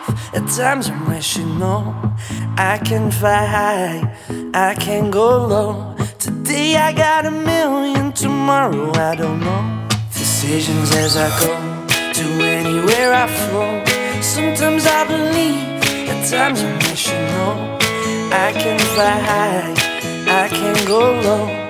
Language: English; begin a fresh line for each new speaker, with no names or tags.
At times I'm wishing, no, I can fly high, I can go low. Today I got a million, tomorrow I don't know. Decisions as I go, to anywhere I flow. Sometimes I believe, at times I'm wishing, no, I can fly high, I can go low.